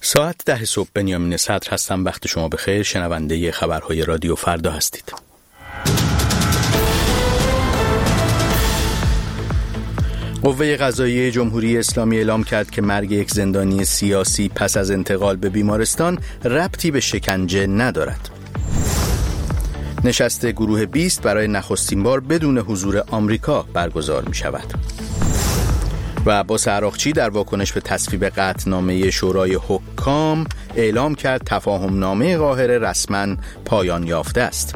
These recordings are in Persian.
ساعت 10 صبح بنیامین صدر هستم. وقت شما بخیر. شنونده خبرهای رادیو فردا هستید. قوه قضاییه جمهوری اسلامی اعلام کرد که مرگ یک زندانی سیاسی پس از انتقال به بیمارستان ربطی به شکنجه ندارد. نشست گروه 20 برای نخستین بار بدون حضور آمریکا برگزار می شود. و عباس عراقچی در واکنش به تصویب قطعنامه شورای حکام اعلام کرد تفاهمنامه قاهره رسما پایان یافته است.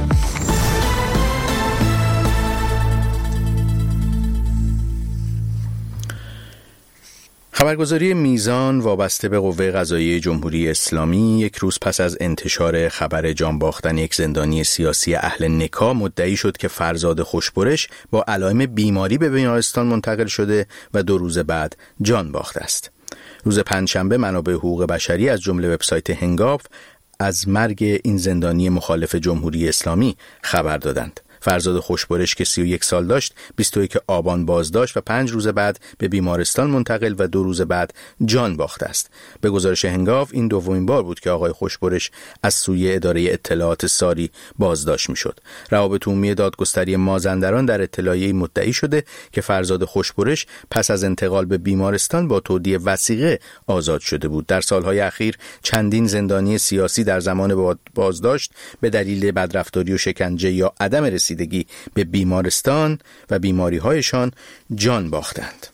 خبرگزاری میزان وابسته به قوه قضاییه جمهوری اسلامی یک روز پس از انتشار خبر جان باختن یک زندانی سیاسی اهل نکاح مدعی شد که فرزاد خوشبرش با علائم بیماری به بیمارستان منتقل شده و 2 روز بعد جان باخته است. روز پنجشنبه منابع حقوق بشری از جمله وبسایت هنگاو از مرگ این زندانی مخالف جمهوری اسلامی خبر دادند. فرزاد خوشبرش که 31 سال داشت 21 آبان بازداشت و 5 روز بعد به بیمارستان منتقل و 2 روز بعد جان باخته است. به گزارش هنگاو این دومین بار بود که آقای خوشبرش از سوی اداره اطلاعات ساری بازداشت میشد. روابط عمومی دادگستری مازندران در اطلاعیه‌ای مدعی شده که فرزاد خوشبرش پس از انتقال به بیمارستان با تودیع وثیقه آزاد شده بود. در سالهای اخیر چندین زندانی سیاسی در زمان بازداشت به دلیل بدرفتاری و شکنجه یا عدم رسیدگی به بیمارستان و بیماری‌هایشان جان باختند.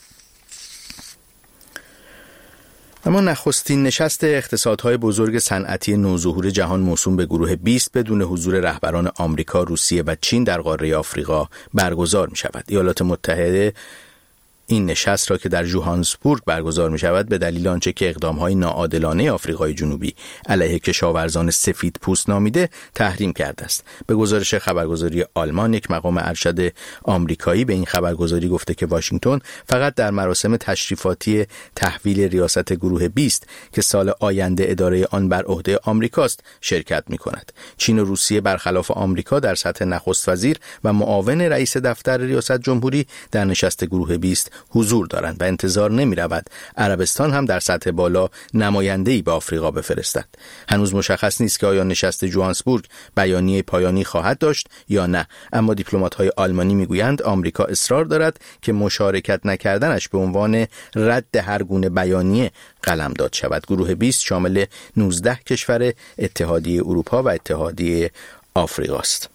اما نخستین نشست اقتصادهای بزرگ صنعتی نوظهور جهان موسوم به گروه 20 بدون حضور رهبران آمریکا، روسیه و چین در قاره آفریقا برگزار می‌شود. ایالات متحده این نشست را که در ژوهانسبورگ برگزار می شود به دلیل آنچه که اقدام‌های ناعادلانه آفریقای جنوبی علیه کشاورزان سفید پوست نامیده تحریم کرده است. به گزارش خبرگزاری آلمان، یک مقام ارشد آمریکایی به این خبرگزاری گفته که واشنگتن فقط در مراسم تشریفاتی تحویل ریاست گروه 20 که سال آینده اداره آن بر عهده آمریکاست شرکت می کند. چین و روسیه برخلاف آمریکا در سطح نخست وزیر و معاون رئیس دفتر ریاست جمهوری در نشست گروه 20 حضور دارند و انتظار نمی رود عربستان هم در سطح بالا نماینده‌ای به آفریقا بفرستد. هنوز مشخص نیست که آیا نشست جوهانسبورگ بیانیه پایانی خواهد داشت یا نه، اما دیپلمات‌های آلمانی میگویند آمریکا اصرار دارد که مشارکت نکردنش به عنوان رد هر گونه بیانیه قلمداد شود. گروه 20 شامل 19 کشور اتحادیه اروپا و اتحادیه آفریقا است.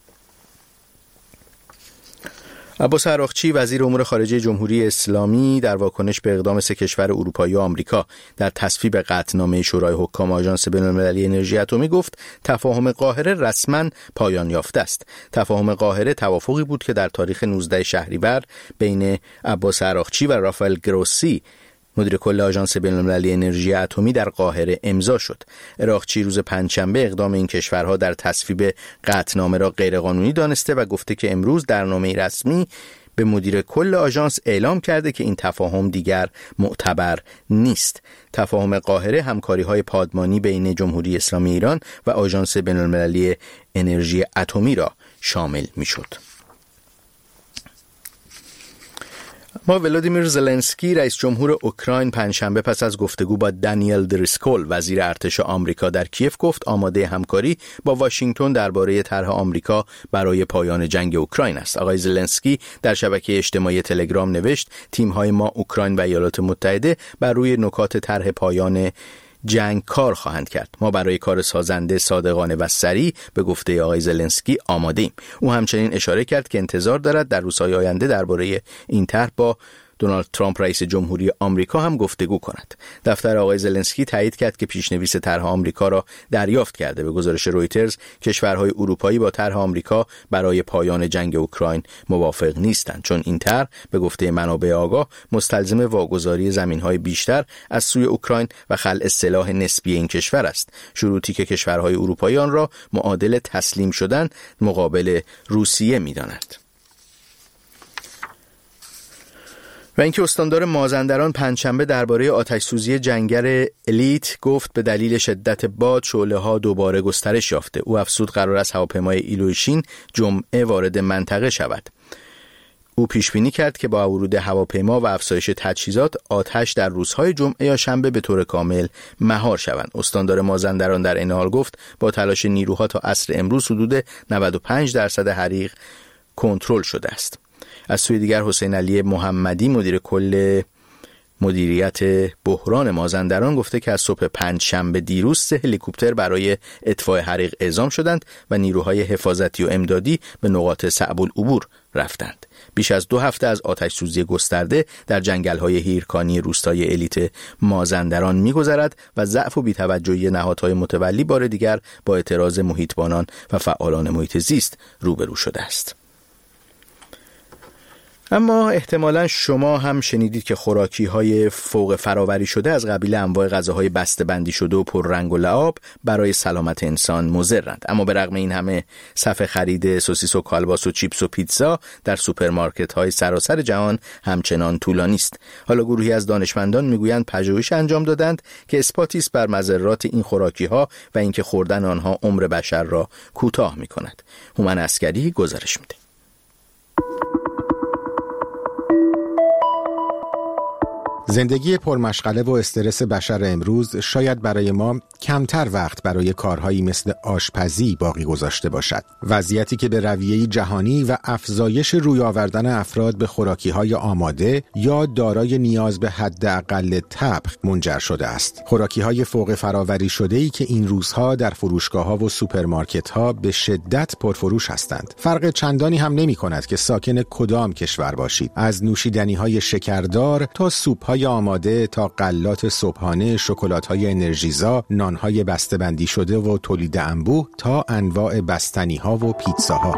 عباس عراقچی وزیر امور خارجه جمهوری اسلامی در واکنش به اقدام 3 کشور اروپایی و آمریکا در تصویب قطعنامه شورای حکام آژانس بین‌المللی انرژی اتمی گفت تفاهم قاهره رسما پایان یافته است. تفاهم قاهره توافقی بود که در تاریخ 19 شهریور بین عباس عراقچی و رافائل گروسی مدیر کل آژانس بین‌المللی انرژی اتمی در قاهره امضا شد. عراقچی روز پنجشنبه اقدام این کشورها در تصویب قطعنامه را غیرقانونی دانسته و گفته که امروز در نامه رسمی به مدیر کل آژانس اعلام کرده که این تفاهم دیگر معتبر نیست. تفاهم قاهره همکاری‌های پادمانی بین جمهوری اسلامی ایران و آژانس بین‌المللی انرژی اتمی را شامل می‌شد. ولادیمیر زلنسکی رئیس جمهور اوکراین پنجشنبه پس از گفتگو با دانیل دریسکول وزیر ارتش آمریکا در کیف گفت آماده همکاری با واشنگتن درباره طرح آمریکا برای پایان جنگ اوکراین است. آقای زلنسکی در شبکه اجتماعی تلگرام نوشت تیم‌های ما اوکراین و ایالات متحده بر روی نکات طرح پایان جنگ کار خواهند کرد. ما برای کار سازنده، صادقانه و سریع به گفته آقای زلنسکی آماده ایم. او همچنین اشاره کرد که انتظار دارد در روزهای آینده درباره این طرح با دونالد ترامپ رئیس جمهوری آمریکا هم گفتگو کند. دفتر آقای زلنسکی تایید کرد که پیشنویس طرح آمریکا را دریافت کرده. به گزارش رویترز کشورهای اروپایی با طرح آمریکا برای پایان جنگ اوکراین موافق نیستند، چون این طرح به گفته منابع آگاه مستلزم واگذاری زمین‌های بیشتر از سوی اوکراین و خلع سلاح نسبی این کشور است، شروطی که کشورهای اروپایی آن را معادل تسلیم شدن مقابل روسیه می‌دانند. و اینکه استاندار مازندران پنجشنبه درباره آتش‌سوزی جنگر الیت گفت به دلیل شدت باد شعله‌ها دوباره گسترش یافته. او افزود قرار است هواپیمای ایلوشین جمعه وارد منطقه شود. او پیش بینی کرد که با ورود هواپیما و افزایش تجهیزات آتش در روزهای جمعه یا شنبه به طور کامل مهار شوند. استاندار مازندران در این حال گفت با تلاش نیروها تا عصر امروز حدود 95% حریق کنترل شده است. از سوی دیگر حسین علی محمدی مدیر کل مدیریت بحران مازندران گفته که از صبح پنجشنبه دیروز 3 هلیکوپتر برای اطفاء حریق اعزام شدند و نیروهای حفاظتی و امدادی به نقاط صعب العبور رفتند. بیش از 2 هفته از آتش سوزی گسترده در جنگل‌های هیرکانی روستای الیت مازندران می‌گذرد و ضعف و بی‌توجهی نهادهای متولی بار دیگر با اعتراض محیطبانان و فعالان محیط زیست روبرو شده است. اما احتمالاً شما هم شنیدید که خوراکی‌های فوق فراوری شده از قبیل انواع غذاهای بسته‌بندی شده و پررنگ و لعاب برای سلامت انسان مضرند. اما به رغم این همه صف خرید سوسیس و کالباس و چیپس و پیتزا در سوپرمارکت‌های سراسر جهان همچنان طولانی است. حالا گروهی از دانشمندان میگویند پژوهش انجام دادند که اثباتی است بر مضرات این خوراکی‌ها و اینکه خوردن آنها عمر بشر را کوتاه می‌کند. هومن عسکری گزارش می‌ده. زندگی پرمشغله و استرس بشر امروز شاید برای ما کمتر وقت برای کارهایی مثل آشپزی باقی گذاشته باشد. وضعیتی که به رویه‌ای جهانی و افزایش روی آوردن افراد به خوراکی‌های آماده یا دارای نیاز به حداقل طبخ منجر شده است. خوراکی‌های فوق فراوری شده‌ای که این روزها در فروشگاه‌ها و سوپرمارکت‌ها به شدت پرفروش هستند. فرق چندانی هم نمی‌کند که ساکن کدام کشور باشید. از نوشیدنی‌های شکردار تا سوپ‌های آماده تا غلات صبحانه، شکلات‌های انرژیزا، نان‌های بسته‌بندی شده و تولید انبوه تا انواع بستنی‌ها و پیتزاها.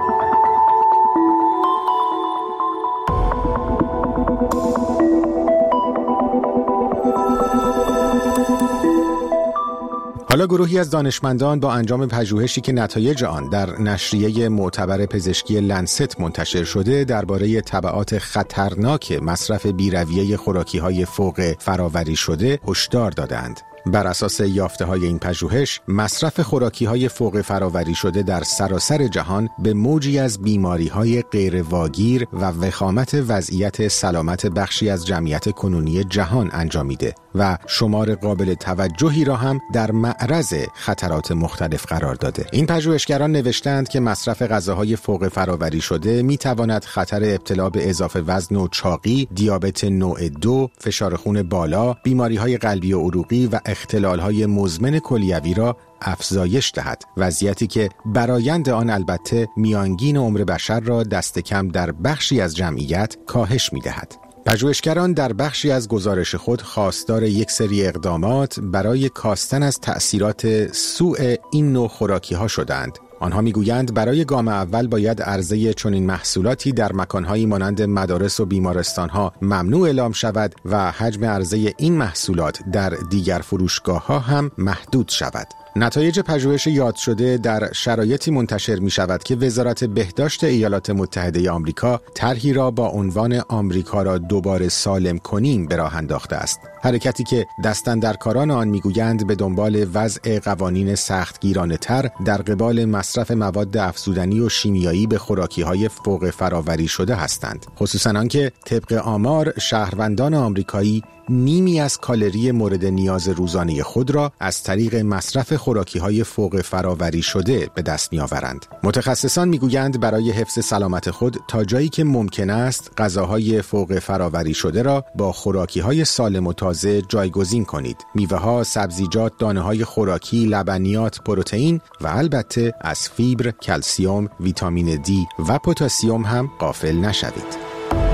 حالا گروهی از دانشمندان با انجام پژوهشی که نتایج آن در نشریه معتبر پزشکی لنست منتشر شده درباره تبعات خطرناک مصرف بی‌رویه خوراکی‌های فوق فراوری شده هشدار دادند. بر اساس یافته‌های این پژوهش، مصرف خوراکی‌های فوق فراوری شده در سراسر جهان به موجی از بیماری‌های غیرواگیر و وخامت وضعیت سلامت بخشی از جمعیت کنونی جهان انجامیده و شمار قابل توجهی را هم در معرض خطرات مختلف قرار داده. این پژوهشگران نوشتند که مصرف غذاهای فوق فراوری شده می‌تواند خطر ابتلا به اضافه وزن و چاقی، دیابت نوع 2، فشار خون بالا، بیماری‌های قلبی و عروقی و اختلال‌های مزمن کلیوی را افزایش دهد، وضعیتی که برآیند آن البته میانگین عمر بشر را دست کم در بخشی از جمعیت کاهش می‌دهد. پژوهشگران در بخشی از گزارش خود خواستار یک سری اقدامات برای کاستن از تأثیرات سوء این نوع خوراکی‌ها شدند. آنها میگویند برای گام اول باید عرضه چنین محصولاتی در مکانهایی مانند مدارس و بیمارستانها ممنوع اعلام شود و حجم عرضه این محصولات در دیگر فروشگاه‌ها هم محدود شود. نتایج پژوهش یاد شده در شرایطی منتشر می شود که وزارت بهداشت ایالات متحده آمریکا طرحی را با عنوان آمریکا را دوباره سالم کنیم به راه انداخته است. حرکتی که دستاندرکاران آن میگویند به دنبال وضع قوانین سختگیرانه‌تر در قبال مصرف مواد افزودنی و شیمیایی به خوراکی‌های فوق فراوری شده هستند. خصوصاً آنکه طبق آمار شهروندان آمریکایی نیمی از کالری مورد نیاز روزانه خود را از طریق مصرف خوراکی‌های فوق فراوری شده به دست می‌آورند. متخصصان می‌گویند برای حفظ سلامت خود تا جایی که ممکن است غذاهای فوق فراوری شده را با خوراکی‌های سالم و تازه جایگزین کنید. میوه‌ها، سبزیجات، دانه‌های خوراکی، لبنیات، پروتئین و البته از فیبر، کلسیم، ویتامین دی و پتاسیم هم غافل نشوید.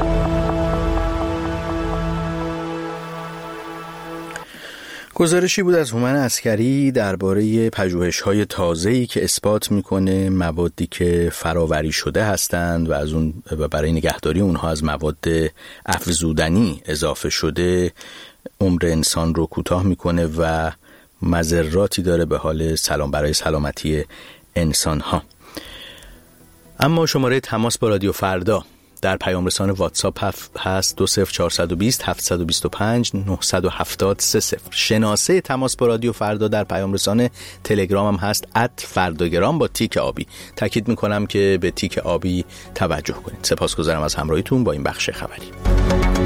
گزارشی بود از هومن عسکری درباره پژوهش‌های تازه‌ای که اثبات می‌کنه موادی که فراوری شده هستند و از اون و برای نگهداری اونها از مواد افزودنی اضافه شده عمر انسان رو کوتاه می‌کنه و مضراتی داره به حال برای سلامتی انسان‌ها. اما شماره تماس با رادیو فردا در پیام رسان واتساپ هست 20420 725 970 30. شناسه تماس با رادیو فردا در پیام رسان تلگرام هم هست @فرداگرام با تیک آبی. تاکید میکنم که به تیک آبی توجه کنید. سپاسگزارم از همراهیتون با این بخش خبری.